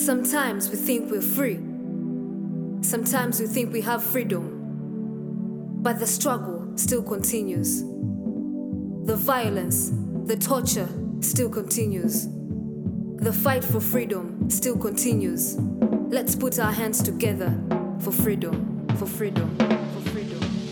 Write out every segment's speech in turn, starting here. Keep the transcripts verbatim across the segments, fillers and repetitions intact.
Sometimes we think we're free. Sometimes we think we have freedom. But the struggle still continues. The violence, the torture still continues. The fight for freedom still continues. Let's put our hands together for freedom, for freedom, for freedom.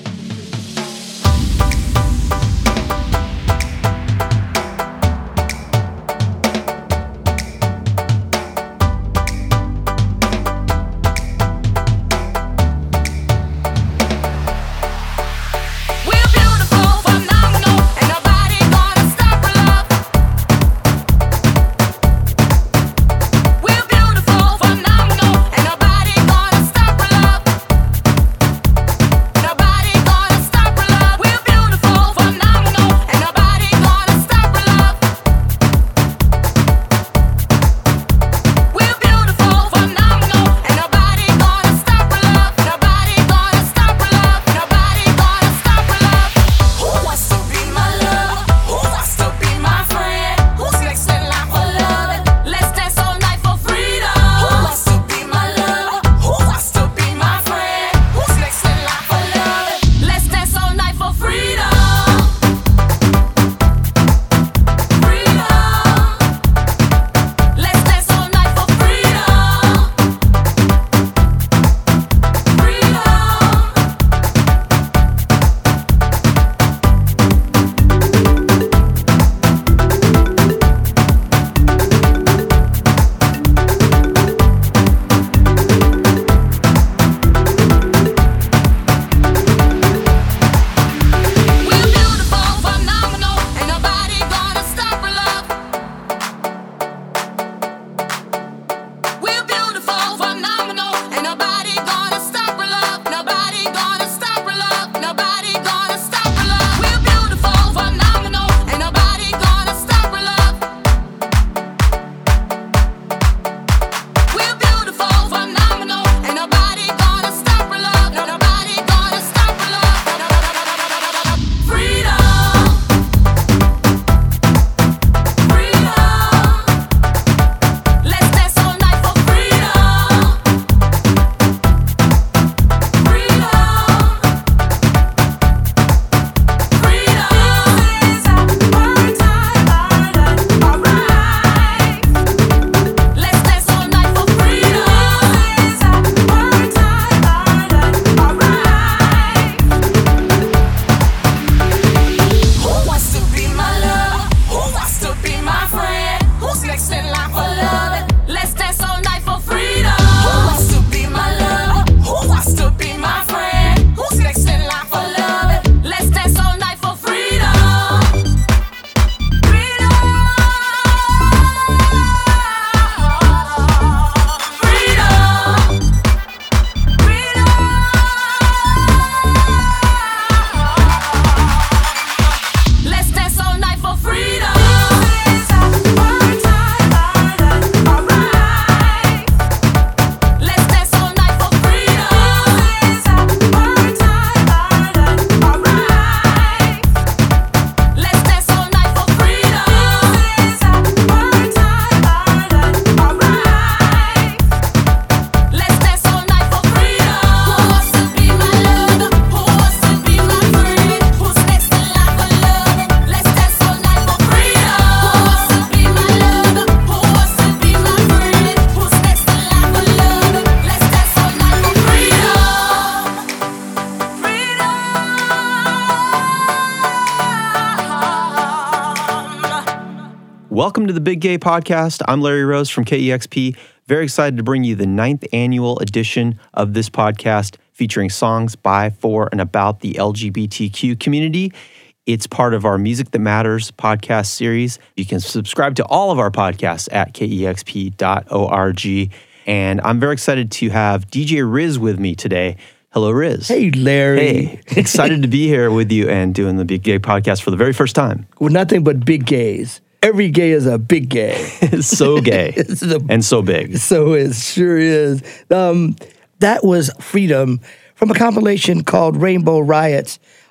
Welcome to the Big Gay Podcast. I'm Larry Rose from K E X P. Very excited to bring you the ninth annual edition of this podcast featuring songs by, for, and about the L G B T Q community. It's part of our Music That Matters podcast series. You can subscribe to all of our podcasts at K E X P dot org. And I'm very excited to have D J Riz with me today. Hello, Riz. Hey, Larry. Hey, excited to be here with you and doing the Big Gay Podcast for the very first time. Well, nothing but big gays. Every gay is a big gay. So gay the, and so big. So it sure is. Um, that was Freedom from a compilation called Rainbow Riots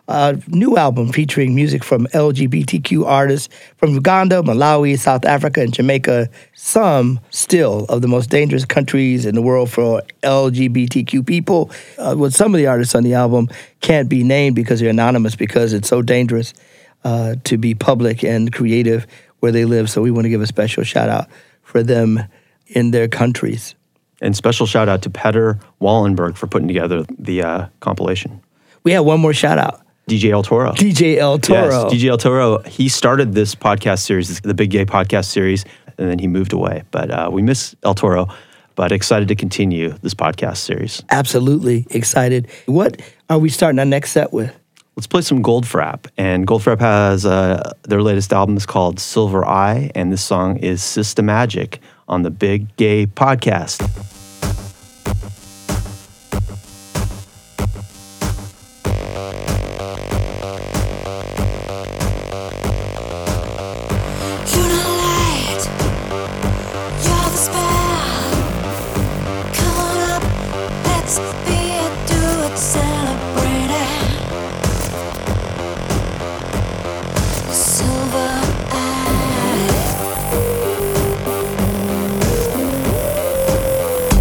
a new album featuring music from L G B T Q artists from Uganda, Malawi, South Africa, and Jamaica, some still of the most dangerous countries in the world for L G B T Q people. Uh, with some of the artists on the album can't be named because they're anonymous because it's so dangerous uh, to be public and creative where they live. So we want to give a special shout out for them in their countries. And special shout out to Petter Wallenberg for putting together the uh, compilation. We have one more shout out. D J El Toro. D J El Toro. Yes, D J El Toro. He started this podcast series, the Big Gay podcast series, and then he moved away. But uh, we miss El Toro, but excited to continue this podcast series. Absolutely excited. What are we starting our next set with? Let's play some Goldfrapp. And Goldfrapp has uh, their latest album is called Silver Eye, and this song is Systemagic on the Big Gay Podcast. Silver eye.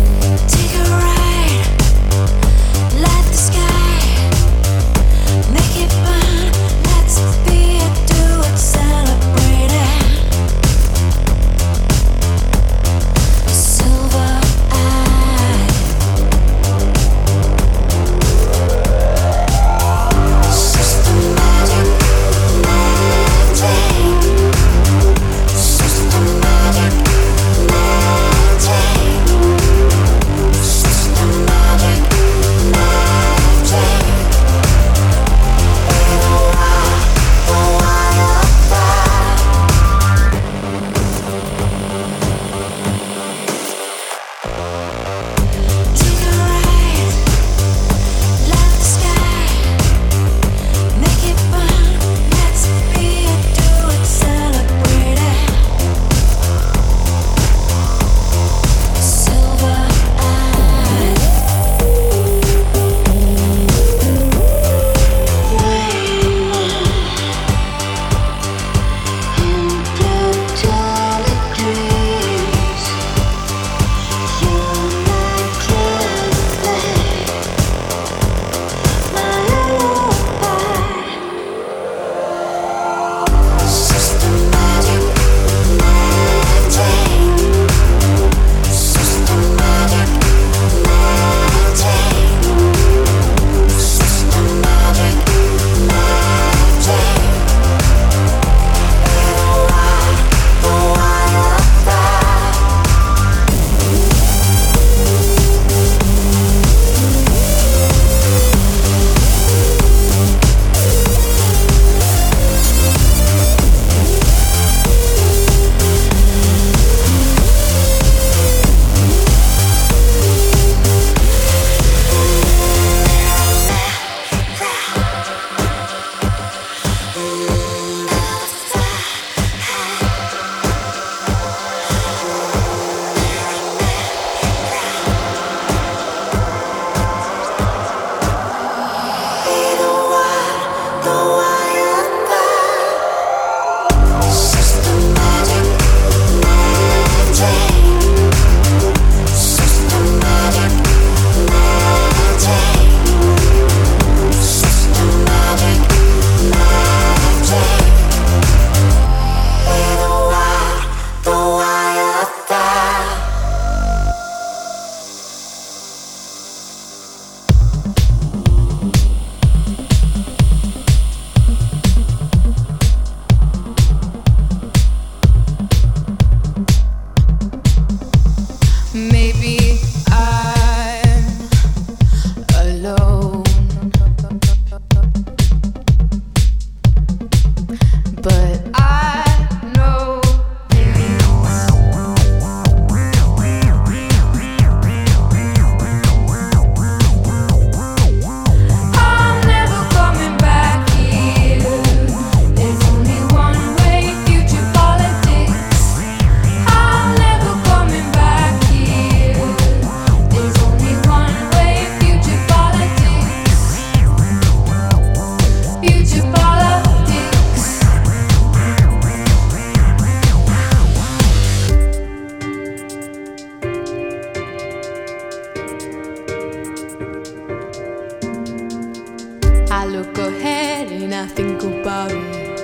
look ahead and I think about it.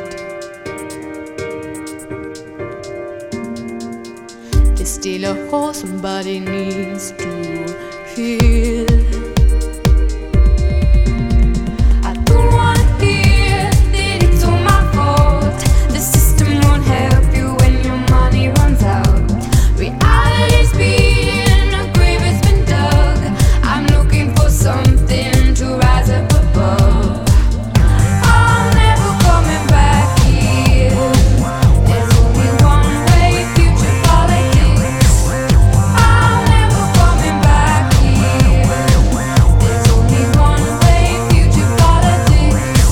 There's still a hole somebody needs to fill. I don't wanna hear that it's all my fault. The system won't help you when your money runs out. Reality's been a grave, it's been dug. I'm looking for something to rise up above. I'm never coming back here. There's only one way, future politics. I'm never coming back here. There's only one way, future politics.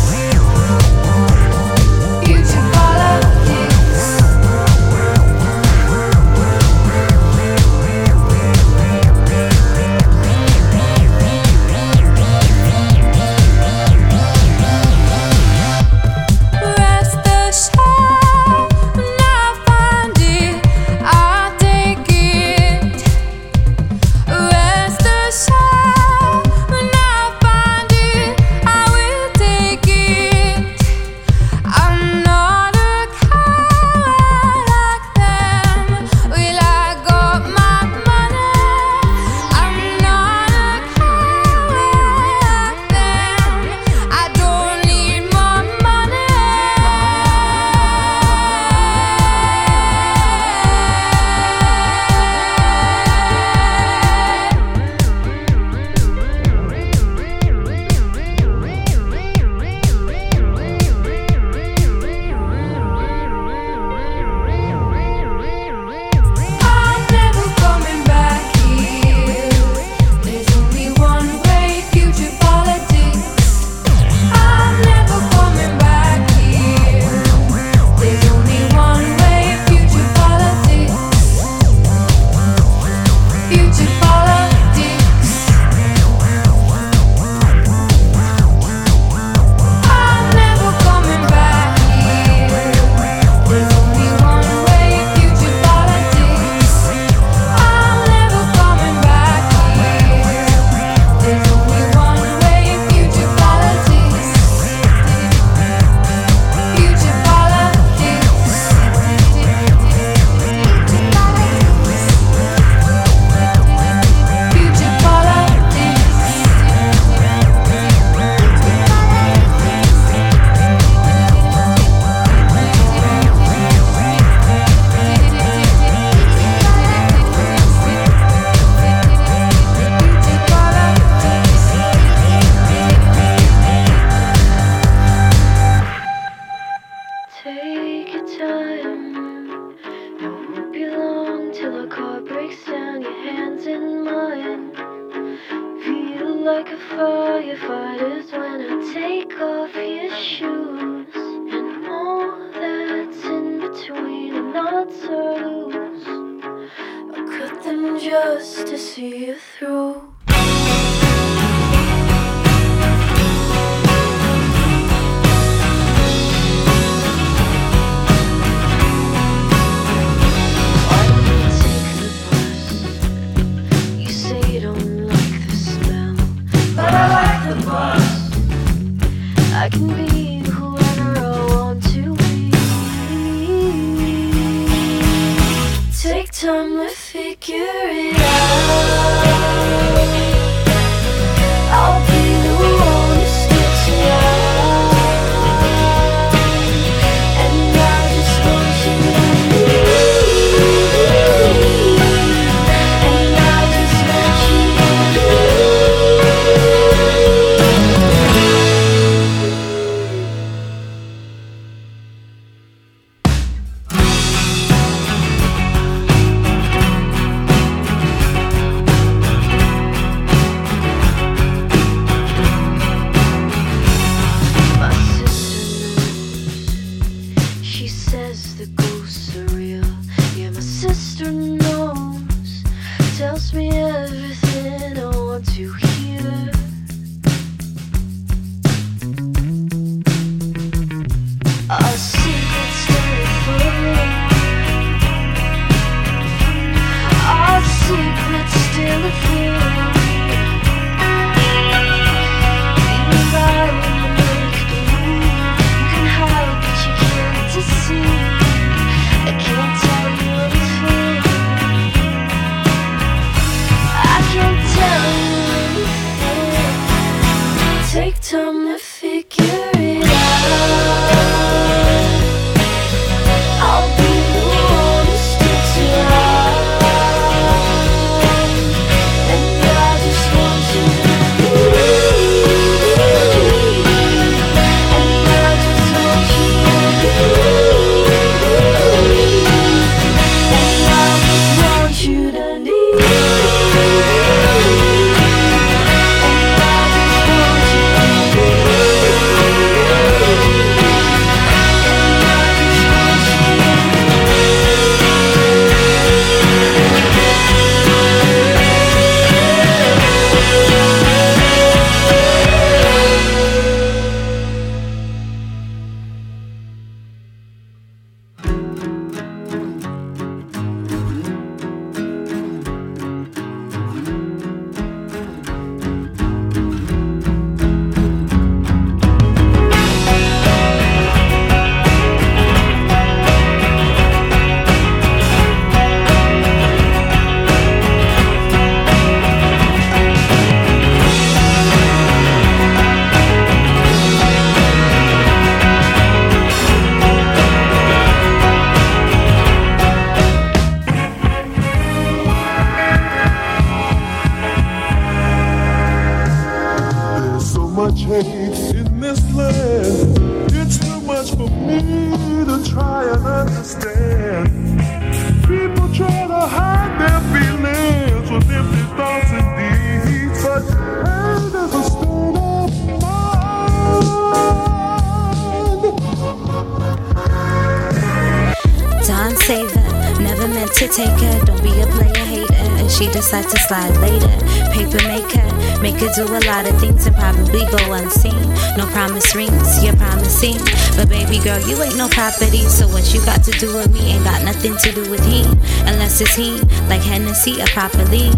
Future politics. Rest assured, when I find it, I'll take it. Rest assured, when I find it, I will take it. I'm not a coward like them. Will I got my money? I'm not a coward like them. I don't need my money. I'm never coming back here. There's only one way, future politics. I'm never coming back here. There's only one way, future politics. Future politics. I'm never coming back here. There's only one way, future politics. I'm never coming back here. There's only one way, future politics. Future politics. Future Take your time, it won't be long till our car breaks down. Your hands in mine, feel like a firefighter's when I take off your shoes. And all that's in between the knots are loose. I cut them just to see you through. You say you don't like the smell, but I like the bus. I can be whoever I want to be. Take time to figure it out. I'll be the one who sticks around. And I just want you to leave. And I just want you to leave. to take her. Don't be a player hater. And she decides to slide later. Paper maker, make her do a lot of things and probably go unseen. No promise rings, you're promising. But baby girl, you ain't no property. So what you got to do with me ain't got nothing to do with he. Unless it's he, like Hennessy or properly.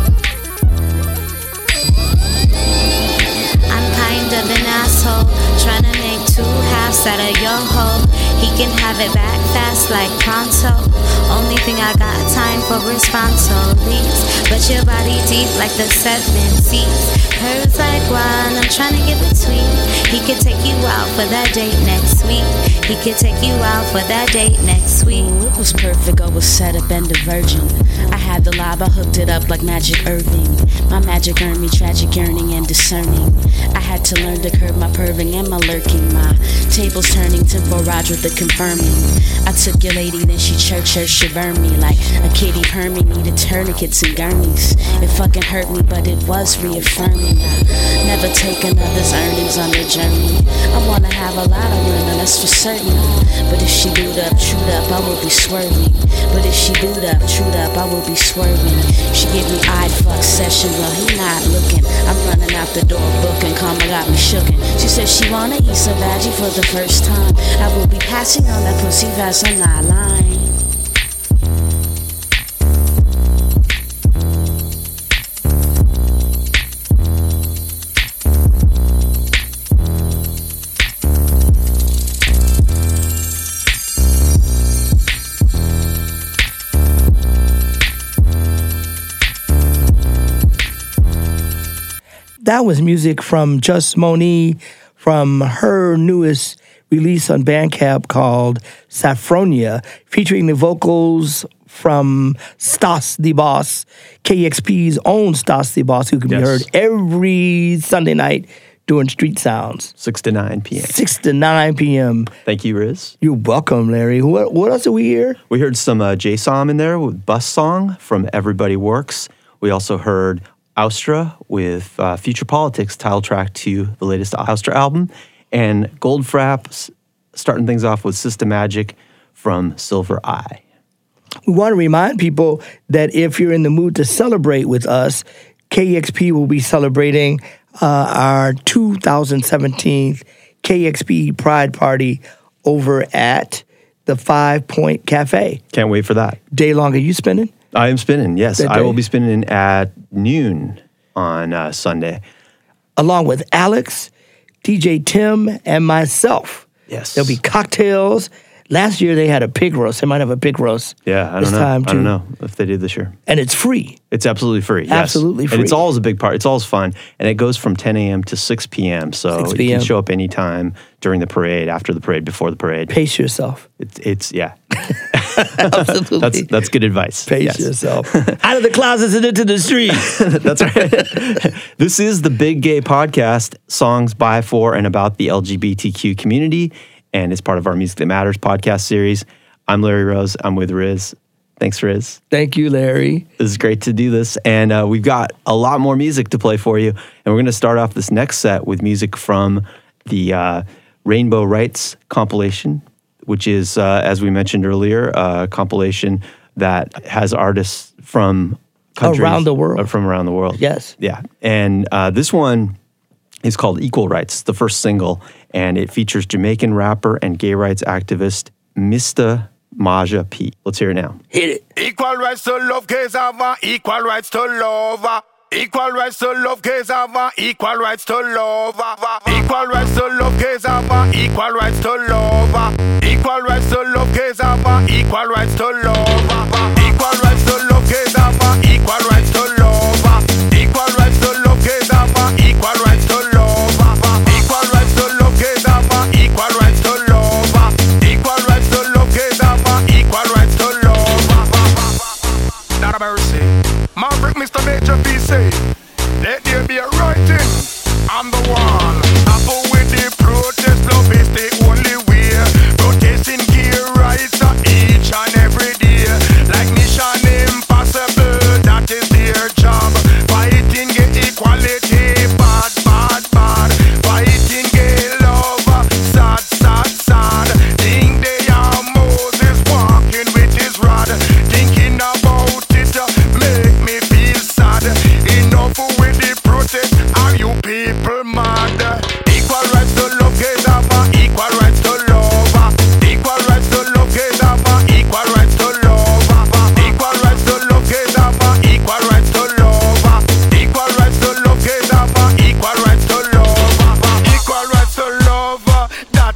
I'm kind of an asshole, trying to make two halves out of your hoe. He can have it back fast like pronto. Only thing I got time for responsibilities. But your body deep like the seven seas. Hers like wine, I'm trying to give it sweet. He could take you out for that date next week. He could take you out for that date next week. Ooh, it was perfect, I was set up and a virgin. I had the lob, I hooked it up like Magic Irving. My magic earned me tragic yearning and discerning. I had to learn to curb my perving and my lurking. My tables turning to barrage with the confirming. I took your lady, then she church her, she burned me like a kitty permie, needed tourniquets and gurneys. It fucking hurt me, but it was reaffirming. I never take another's earnings on the journey. I wanna have a lot of women, that's for certain. But if she boot up, chewed up, I will be swerving. But if she boot up, chewed up, I will be swerving. She give me eye fuck session, well he not looking. I'm running out the door, booking, karma got me shooken. She said she wanna eat some veggie for the first time. I will be passing on that pussy fast, I'm not lying. That was music from Just Moni from her newest release on Bandcamp called Saffronia, featuring the vocals from Stas the Boss, K E X P's own Stas the Boss, who can yes. be heard every Sunday night doing Street Sounds. six to nine p.m. six to nine p.m. Thank you, Riz. You're welcome, Larry. What, what else did we hear? We heard some uh, J-Som in there with Bus Song from Everybody Works. We also heard Austra with uh, Future Politics, title track to the latest Austra album. And Goldfrapp starting things off with System Magic from Silver Eye. We want to remind people that if you're in the mood to celebrate with us, K E X P will be celebrating uh, our two thousand seventeen K E X P Pride Party over at the Five Point Cafe. Can't wait for that. Day long, are you spinning? I am spinning, yes. I will be spinning at noon on uh, Sunday. Along with Alex, D J Tim, and myself. Yes. There'll be cocktails. Last year they had a pig roast. They might have a pig roast. Yeah, I don't this know. Time I don't know if they did this year. And it's free. It's absolutely free. Yes. Absolutely free. And it's always a big part. It's always fun. And it goes from ten a.m. to six p.m. So six you p.m. can show up anytime during the parade, after the parade, before the parade. Pace yourself. It's, it's yeah. Absolutely. That's that's good advice. Pace yes. yourself. Out of the closets and into the street. That's right. This is the Big Gay Podcast, songs by, for, and about the L G B T Q community. And it's part of our Music That Matters podcast series. I'm Larry Rose. I'm with Riz. Thanks, Riz. Thank you, Larry. This is great to do this. And uh, we've got a lot more music to play for you. And we're going to start off this next set with music from the uh, Rainbow Rights compilation, which is, uh, as we mentioned earlier, a compilation that has artists from countries. Around the world. Uh, from around the world. Yes. Yeah. And uh, this one is called Equal Rights. It's the first single. And it features Jamaican rapper and gay rights activist Mister Maja P. Let's hear it now. Hit it. Equal rights to love, gays have uh, equal rights to love. uh, Equal rights to love, gays have uh, equal rights to love. uh, Equal rights to love, gays have uh, equal rights to love. uh, Equal rights to love, gays have uh, equal rights to love. uh, Equal rights to love, gays have uh, equal rights to love. uh, Equal rights to love, gays have uh, equal rights to love. uh, Equal rights to love, gays have uh, equal rights to love. uh, Equal rights to love, gays have uh, equal rights to love. Not a mercy. Maverick, Mister Major P say, let there be a writing on the wall. Apple with the protest, love is the only way. Protesting gay rights are each and every day.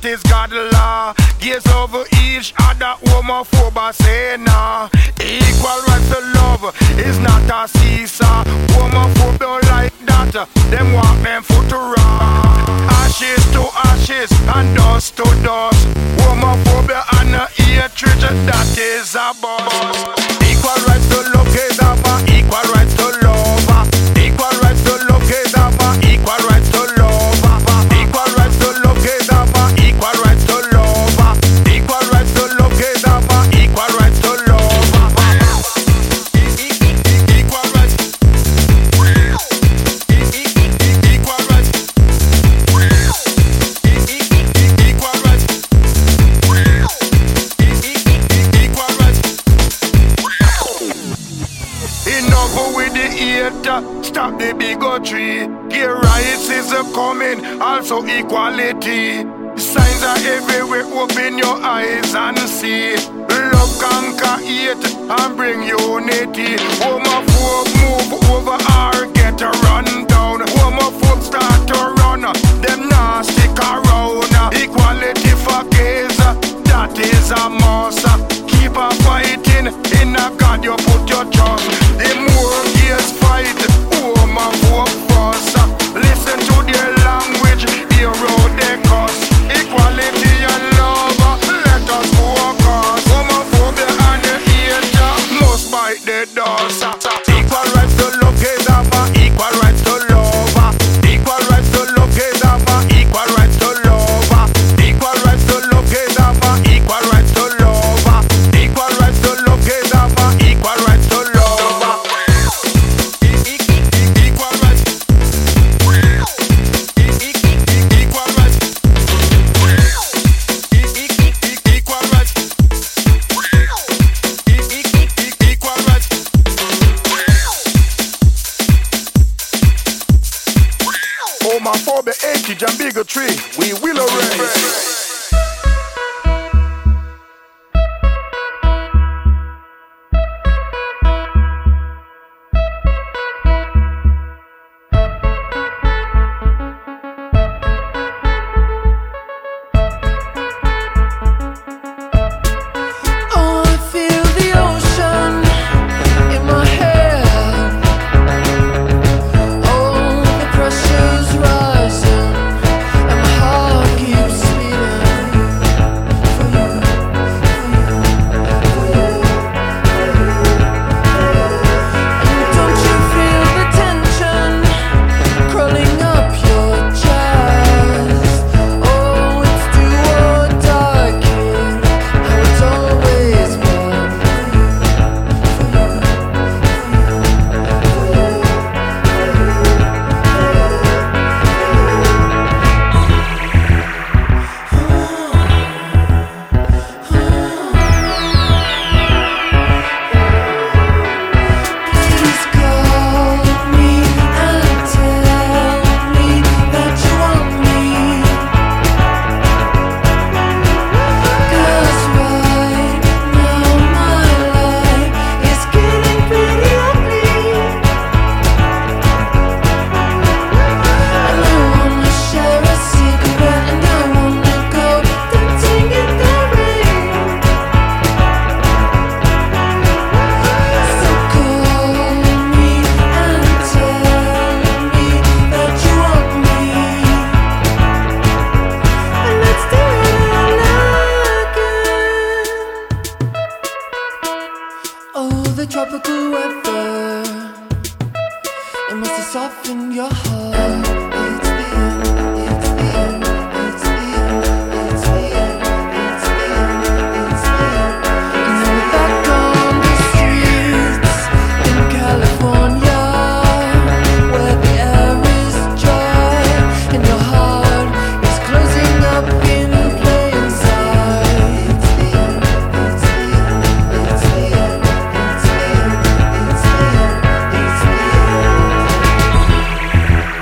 that is God's law. Gaze over each other, homophobe say nah. Equal rights to love is not a seesaw. Homophobe don't like that, them walk them foot to raw. Ashes to ashes and dust to dust. Homophobia and a hatred, that is a boss. Equal rights to love is a boss. Equal rights to love. Equal rights to love is a boss. Equal rights to love. Equal rights to love is a boss. Equal rights to love. Equal rights to love is a boss. Equal rights to love. Equal rights. Equal rights. Equal rights. Equal rights. Enough with the hate, stop the bigotry. Gay rights is a coming, also equality. Signs are everywhere, open your eyes and see. Love conquer hate and bring unity. Homophobe move over or get a run down. Homophobe start to run, them not stick around. Equality for gays, that is a must. Keep on fighting, in a God you put your trust. The more gays fight, homophobe fuss. Listen to their language, hear how they cuss. Equality and love, let us focus. Homophobia and the hate must bite the dust. Equal rights to love is a bar. Equal rights to love. Equal rights to love is a bar. Equal rights to love. Equal rights to love is a bar. Equal rights to love. Equal rights to love is a bar. Equal rights to love. Equal rights. Equal rights. Equal rights. Equal rights. Homophobia, hate and bigotry, we will erase. Oh, I feel the ocean in my head. Oh, the pressure's rising, and my heart keeps beating for you, for you, for you, for you. And don't you feel the tension crawling up your chest? Oh, it's do or die, kid. How it's always been for you, for you, for you, for you, for you, for you. Oh, the tropical weather, it must be something you're hurt. Please call me and tell me that you want me. 'Cause right now my life is getting pretty ugly, and I wanna share a cigarette, and I wanna go dancing in the rain. So call me and tell me that you want me, and let's do it all again. Oh, the tropical weather, it must have softened your heart. It's the end, it's the end, it's the end, it's the end, it's the end, it's the end. And now we're back on the streets in California, where the air is dry and your heart is closing up in plain sight. It's the end, it's the end, it's the end, it's the end, it's the end, it's the end.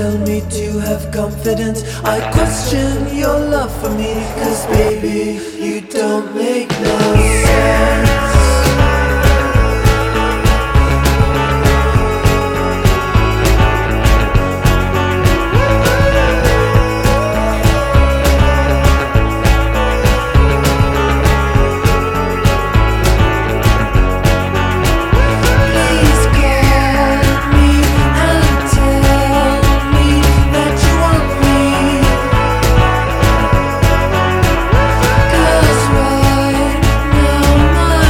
tell me to have confidence. I question your love for me, cause baby, you don't make no sense. Cause right now my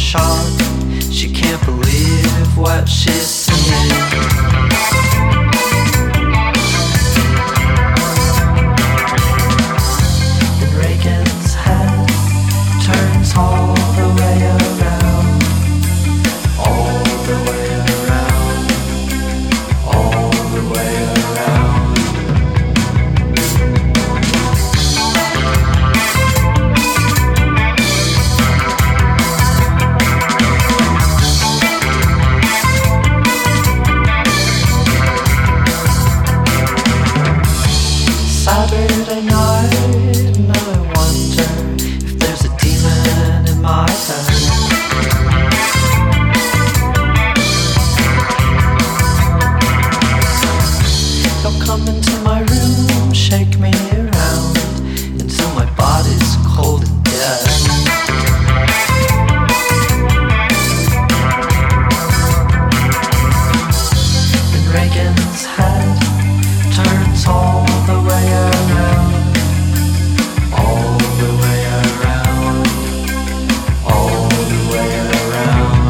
shocked. She can't believe what she's seeing. And Reagan's head turns all the way around, all the way around, all the way around. Saturday night, and I wonder if there's a demon in my head. He'll come into my room, shake me around until my body's cold and dead. And Reagan's head turns all the way around, all the way around, all the way around.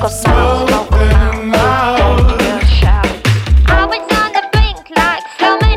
Smoke 'em out, smoke 'em out. I was on the brink like so many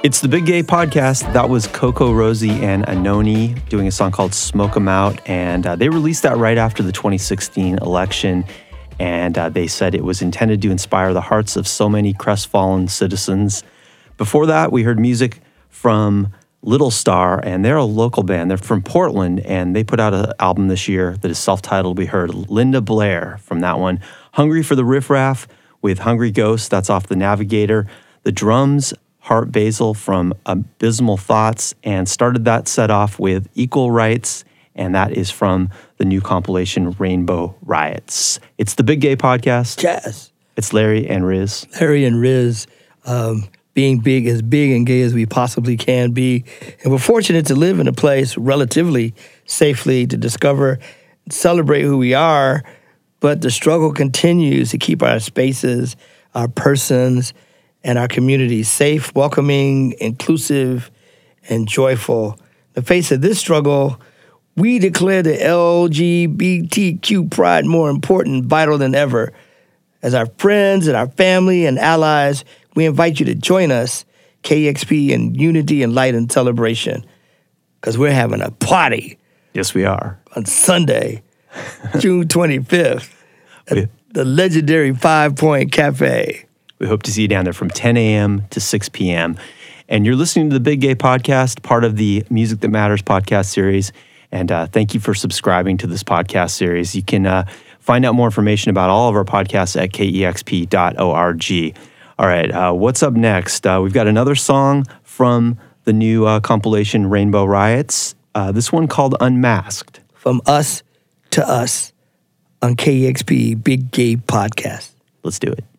It's the Big Gay Podcast. That was Coco Rosie and Anoni doing a song called Smoke 'Em Out. And uh, they released that right after the twenty sixteen election. And uh, they said it was intended to inspire the hearts of so many crestfallen citizens. Before that, we heard music from Little Star, and they're a local band. They're from Portland, and they put out an album this year that is self-titled. We heard Linda Blair from that one. Hungry for the Riff Raff with Hungry Ghost. That's off the Navigator. The drums, Hart Basil from Abysmal Thoughts, and started that set off with Equal Rights, and that is from the new compilation Rainbow Riots. It's the Big Gay Podcast. Jazz. It's Larry and Riz. Larry and Riz, um, being big, as big and gay as we possibly can be. And we're fortunate to live in a place relatively safely to discover, celebrate who we are, but the struggle continues to keep our spaces, our persons, and our communities safe, welcoming, inclusive, and joyful. In the face of this struggle, we declare the L G B T Q pride more important, vital than ever. As our friends and our family and allies, we invite you to join us, K E X P, in unity and light and celebration, because we're having a party. Yes, we are. On Sunday, June twenty-fifth, at we- the legendary Five Point Cafe. We hope to see you down there from ten a.m. to six p.m. And you're listening to the Big Gay Podcast, part of the Music That Matters podcast series. And uh, thank you for subscribing to this podcast series. You can uh, find out more information about all of our podcasts at K E X P dot org. All right, uh, what's up next? Uh, we've got another song from the new uh, compilation Rainbow Riots. Uh, this one called Unmasked. From us to us on K E X P Big Gay Podcast. Let's do it.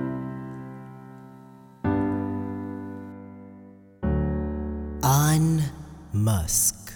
Unmask.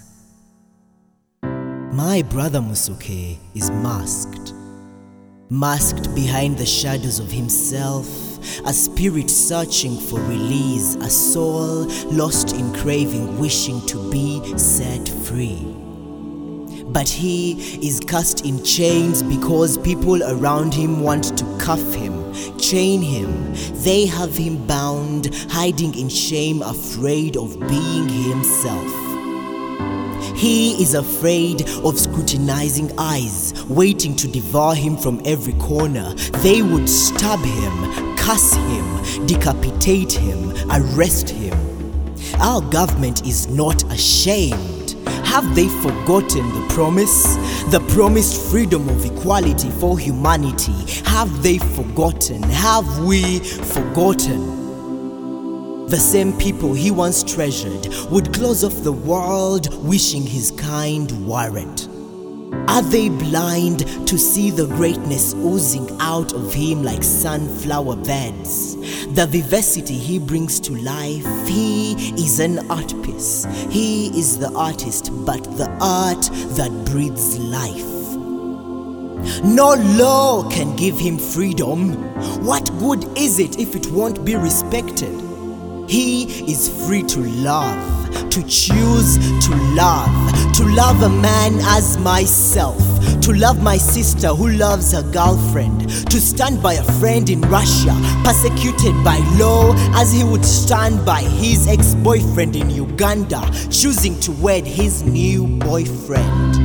My brother Musuke is masked. Masked behind the shadows of himself, a spirit searching for release, a soul lost in craving, wishing to be set free. But he is cast in chains because people around him want to cuff him, chain him. They have him bound, hiding in shame, afraid of being himself. He is afraid of scrutinizing eyes, waiting to devour him from every corner. They would stab him, curse him, decapitate him, arrest him. Our government is not ashamed. Have they forgotten the promise? The promised freedom of equality for humanity. Have they forgotten? Have we forgotten? The same people he once treasured would close off the world, wishing his kind weren't. Are they blind to see the greatness oozing out of him like sunflower beds? The vivacity he brings to life. He is an art piece. He is the artist, but the art that breathes life. No law can give him freedom. What good is it if it won't be respected? He is free to love, to choose to love, to love a man as myself, to love my sister who loves her girlfriend, to stand by a friend in Russia, persecuted by law as he would stand by his ex-boyfriend in Uganda, choosing to wed his new boyfriend.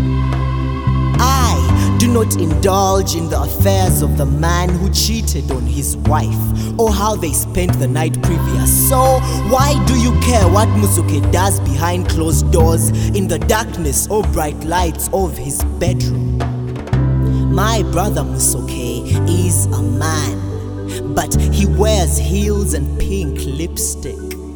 I do not indulge in the affairs of the man who cheated on his wife or how they spent the night previous. So why do you care what Musuke does behind closed doors in the darkness or bright lights of his bedroom? My brother Musuke is a man, but he wears heels and pink lipstick.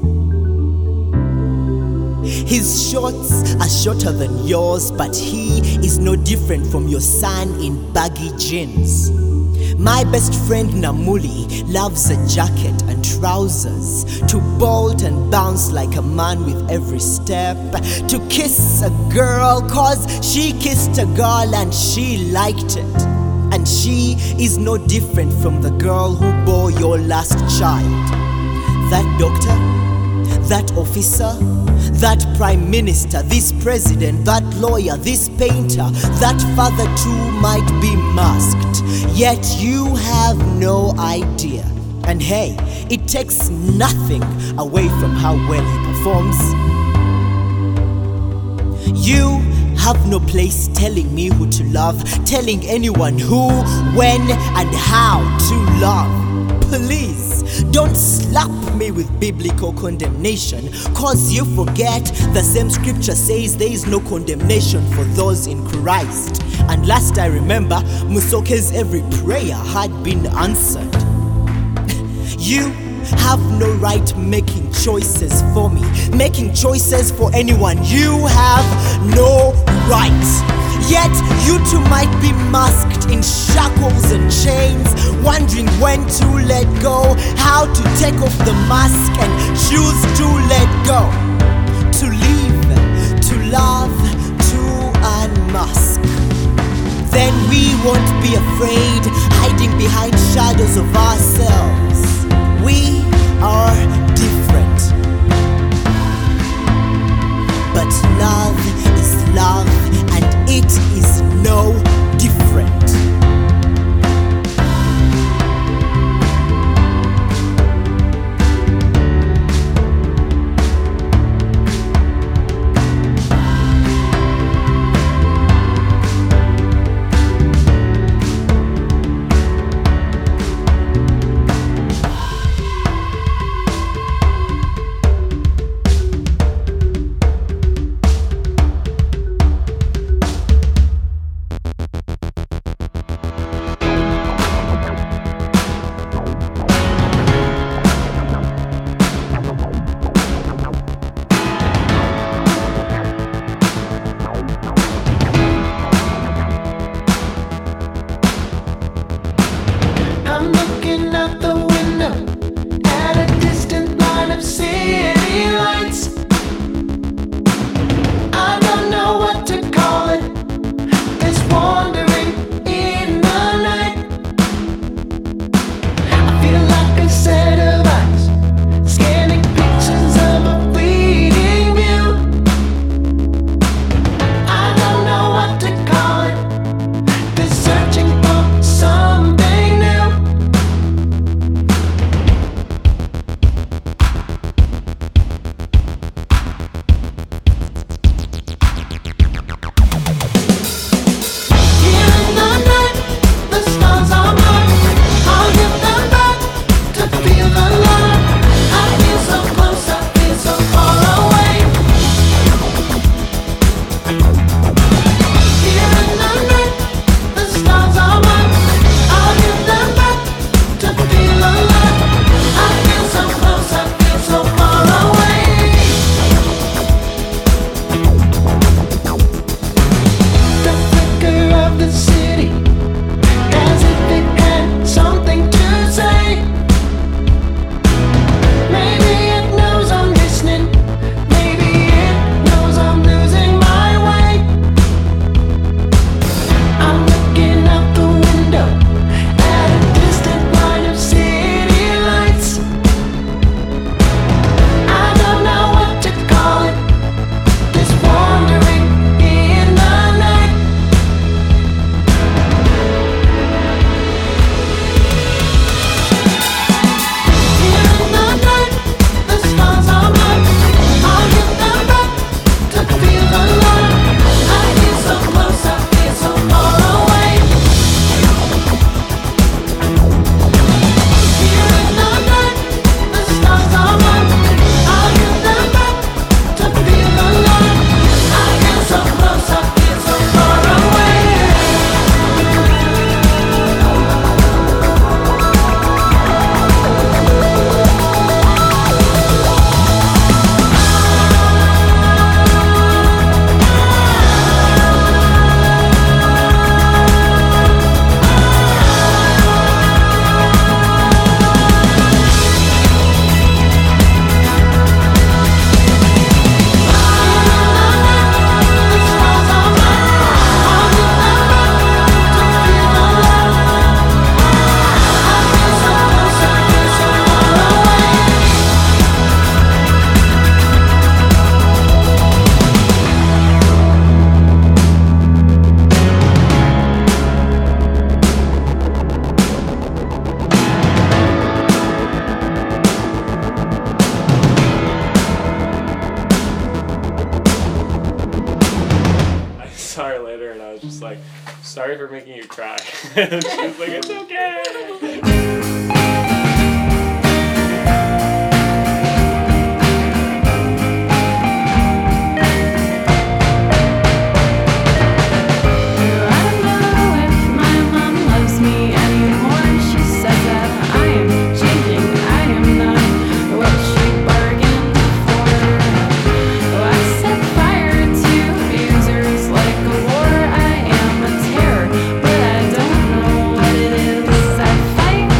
His shorts are shorter than yours, but he is no different from your son in baggy jeans. My best friend Namuli loves a jacket and trousers, to bolt and bounce like a man with every step, to kiss a girl cause she kissed a girl and she liked it. And she is no different from the girl who bore your last child. That doctor, that officer, that prime minister, this president, that lawyer, this painter, that father too might be masked. Yet you have no idea. And hey, it takes nothing away from how well he performs. You have no place telling me who to love, telling anyone who, when, and how to love. Please, don't slap me with biblical condemnation, cause you forget the same scripture says there is no condemnation for those in Christ. And last I remember, Musoke's every prayer had been answered. You have no right making choices for me, making choices for anyone. You have no right. Yet you too might be masked in shackles and chains, wondering when to let go, how to take off the mask and choose to let go. To live, to love, to unmask. Then we won't be afraid, hiding behind shadows of ourselves. We are different, but love is love, and it is no different. sorry for making you cry. She was like, it's okay. Fight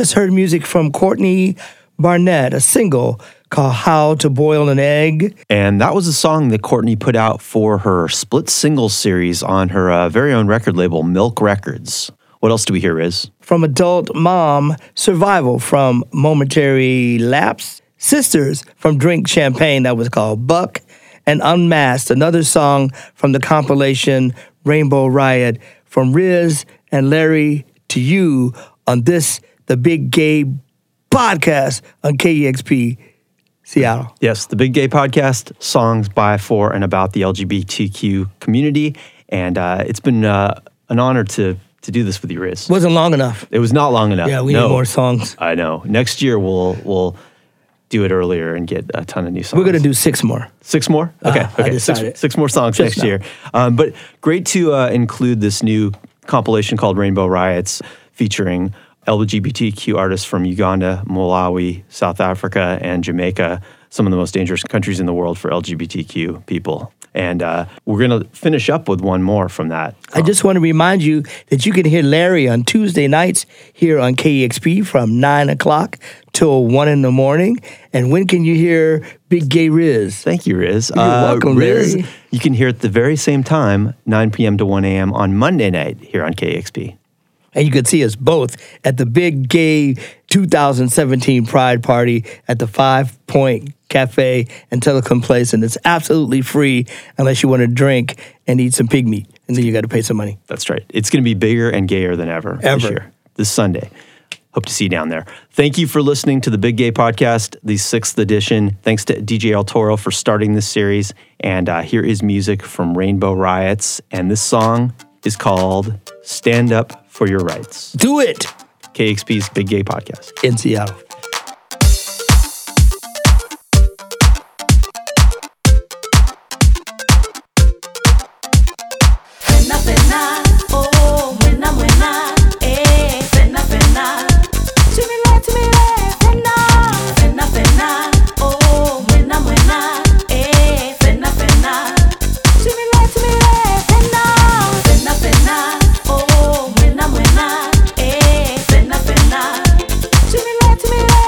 just heard music from Courtney Barnett, a single called How to Boil an Egg. And that was a song that Courtney put out for her split singles series on her uh, very own record label, Milk Records. What else do we hear, Riz? From Adult Mom, Survival from Momentary Lapse. Sisters from Drink Champagne, that was called Buck. And Unmasked, another song from the compilation Rainbow Riot, from Riz and Larry to you on this, the Big Gay Podcast on K E X P Seattle. Yes, the Big Gay Podcast, songs by, for, and about the L G B T Q community. And uh, it's been uh, an honor to to do this with you, Riz. Wasn't long enough. It was not long enough. Yeah, we no. need more songs. I know. Next year, we'll we'll do it earlier and get a ton of new songs. We're going to do six more. Six more? Okay, Uh, I okay. decided. Six, six more songs Just next now. year. Um, but great to uh, include this new compilation called Rainbow Riots, featuring L G B T Q artists from Uganda, Malawi, South Africa, and Jamaica, some of the most dangerous countries in the world for L G B T Q people. And uh, we're going to finish up with one more from that. I just want to remind you that you can hear Larry on Tuesday nights here on K E X P from nine o'clock till one in the morning. And when can you hear Big Gay Riz? Thank you, Riz. You're welcome, Riz, Larry. you can hear it at the very same time, nine p.m. to one a.m. on Monday night here on K E X P. And you can see us both at the Big Gay two thousand seventeen Pride Party at the Five Point Cafe and Telecom Place. And it's absolutely free unless you want to drink and eat some pig meat. And then you got to pay some money. That's right. It's going to be bigger and gayer than ever, Ever. this year, this Sunday. Hope to see you down there. Thank you for listening to the Big Gay Podcast, the sixth edition. Thanks to D J El Toro for starting this series. And uh, here is music from Rainbow Riots. And this song is called Stand Up for Your Rights. Do it! K X P's Big Gay Podcast. In Seattle. Pena, pena, oh, buena, buena, eh, pena, pena. Chimile, chimile, pena, pena, pena, oh, buena, buena, eh, pena, pena. Chimile, chimile, pena, pena, pena, oh, buena, buena, eh, pena, pena. Chimile, chimile.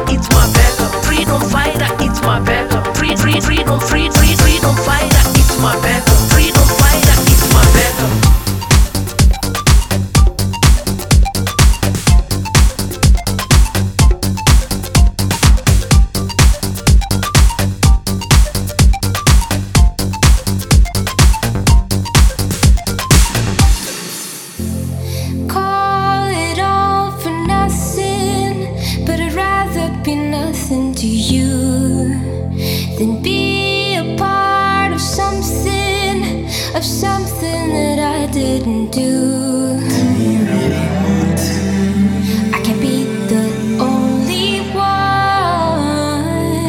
it's my better. Freedom fighter, it's my better. Free, free, freedom, free, free, freedom fighter, it's my better. Freedom fighter, it's my better. Call it all for nothing, but I'd rather be nothing to you than be a part of something, of something that I didn't do. I can't be the only one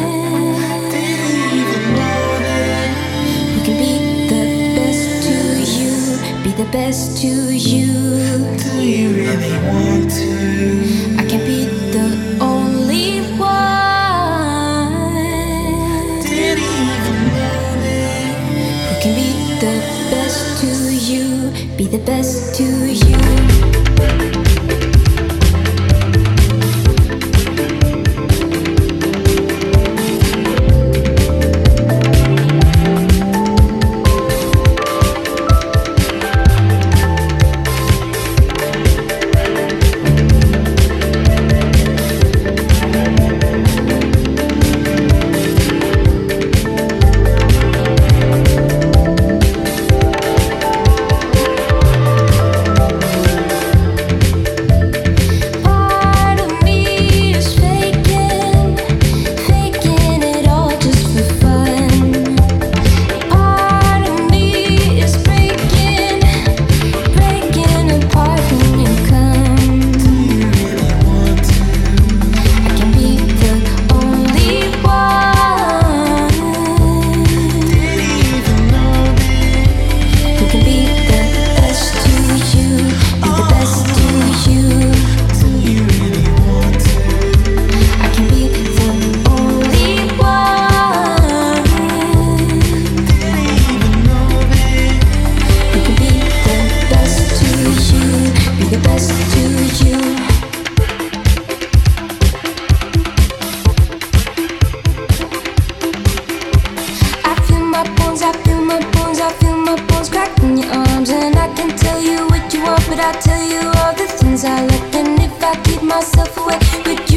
who can be the best to you, be the best to you. Do you really want to? I can't be the only one who can be the best to you, be the best to you. But I tell you all the things I like, and if I keep myself away, we